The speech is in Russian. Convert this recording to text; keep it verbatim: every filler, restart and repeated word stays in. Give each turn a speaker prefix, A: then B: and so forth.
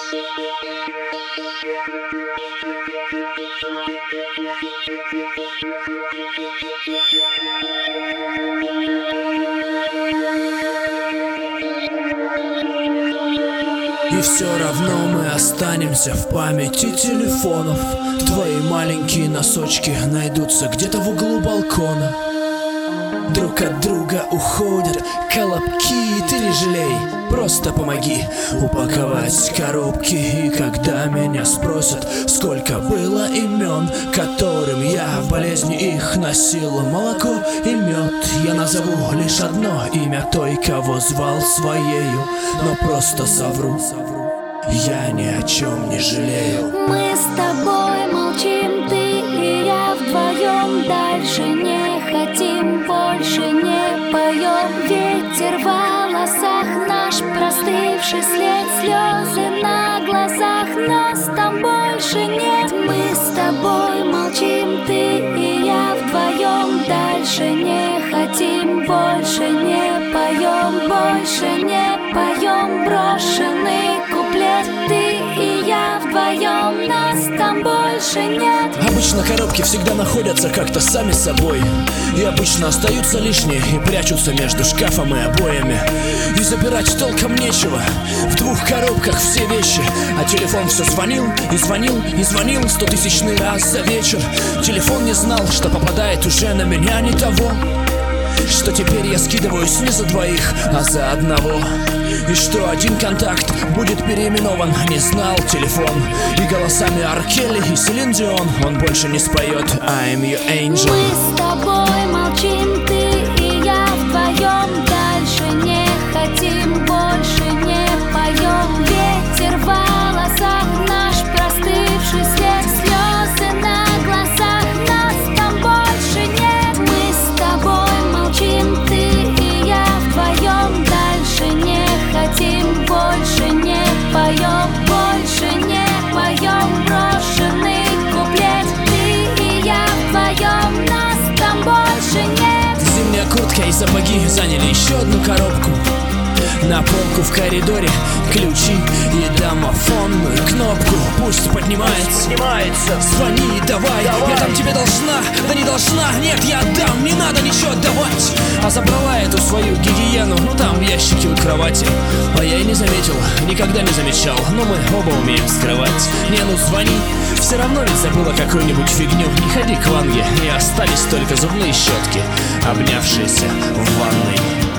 A: И все равно мы останемся в памяти телефонов. Твои маленькие носочки найдутся где-то в углу балкона. Друг от друга уходят колобки, ты не жалей, просто помоги упаковать коробки. И когда меня спросят, сколько было имен, которым я в болезни их носил молоко и мед, я назову лишь одно имя той, кого звал своею, но просто совру, я ни о чем не жалею.
B: Мы с тобой молчим, ты и я вдвоем, дальше не хотим, больше не поем. Ветер в волосах, наш простывший след, слезы на глазах, нас там больше нет. Мы с тобой молчим, ты и я вдвоем, дальше не хотим, больше не поем, больше не поем. Брошенный куплет, ты и я вдвоем, нас там больше нет.
A: Обычно коробки всегда находятся как-то сами собой, и обычно остаются лишние и прячутся между шкафом и обоями. И забирать толком нечего, в двух коробках все вещи. А телефон все звонил и звонил и звонил стотысячный раз за вечер. Телефон не знал, что попадает уже на меня не того, что теперь я скидываюсь не за двоих, а за одного. И что один контакт будет переименован, не знал телефон. И голосами Ар Келли и Селин Дион он больше не споет I'm your angel.
B: Мы с тобой молчим, ты и я вдвоем, дальше не хотим, больше не поем. Ветер в волосах, наш простывший след, слезы на глазах, нас там больше нет. Мы с тобой молчим, ты и я вдвоем, дальше не хотим, больше не поем, больше не поем. Брошенный куплет, ты и я вдвоем, нас там больше нет.
A: Зимняя куртка и сапоги заняли еще одну коробку. На полку в коридоре ключи и домофонную кнопку. Пусть поднимается, поднимается. Звони, давай, давай, я там тебе должна, да не должна. Нет, я отдам, не надо ничего отдавать. А забрала эту свою гигиену, ну там в ящике у кровати. А я и не заметил, никогда не замечал, но мы оба умеем скрывать. Не, ну звони, все равно ведь забыла какую-нибудь фигню. Не ходи к Ванге, и остались только зубные щетки, обнявшиеся в ванной.